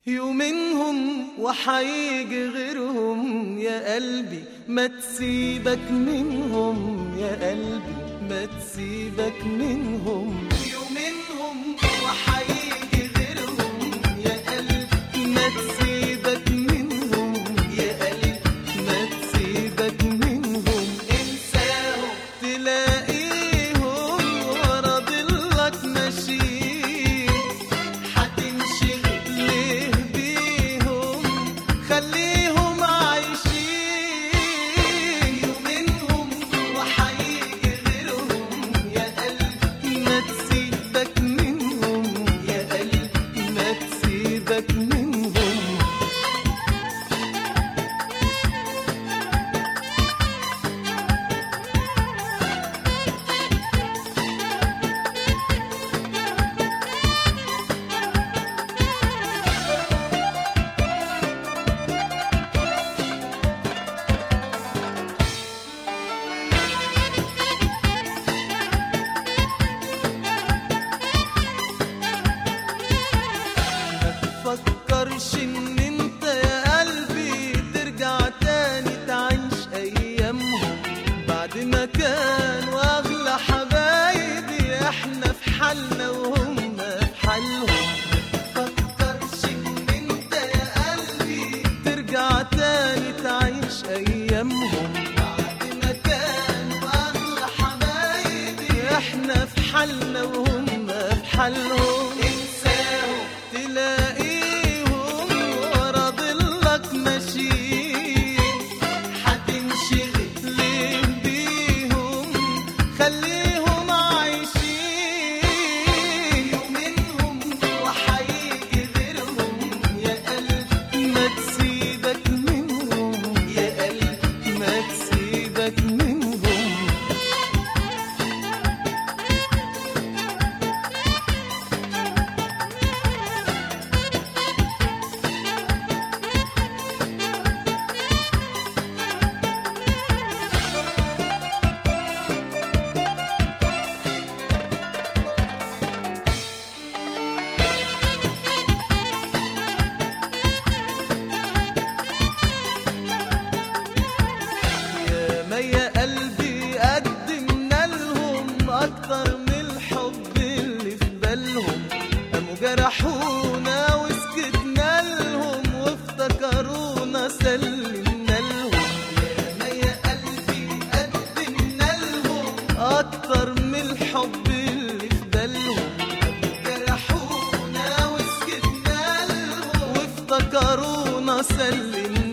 يومينهم وحيجي غيرهم يا قلبي، ما تسيبك منهم يا قلبي، ما تسيبك منهم. يومينهم وحيجي غيرهم يا قلبي، ما تسيبك منهم يا قلبي، ما تسيبك منهم. انساهم تلاقيهم ورا ضلك ماشيين، هتنشغل ليه بيهم؟ خليهم عايشين. يومينهم وحيجي غيرهم يا قلبي، ما تسيبك منهم يا قلبي، ما تسيبك منهم. فكرش ان انت يا قلبي ترجع تاني تعيش ايامهم، بعد ما كانوا اغلى حبايبي احنا في حالنا وهم في حالهم. فكرش ان انت يا قلبي ترجع تاني تعيش ايامهم، بعد ما كانوا اغلى حبايبي احنا في حالنا وهم في حالهم. انساهم تلاقيهم ورا ضلك ماشيين، هتنشغل ليه بيهم؟ خليهم عايشين. يومينهم وحيجي غيرهم يا قلبي، ما تسيبك منهم يا قلبي، ما تسيبك منهم. يا قلبي قدمنا لهم أكتر من الحب اللي في بالهم، قاموا جرحونا وسكتنا لهم وافتكرونا سلمنا لهم. يا قلبي قدمنا لهم أكتر من الحب اللي في بالهم، قاموا جرحونا وسكتنا لهم وافتكرونا سلمنا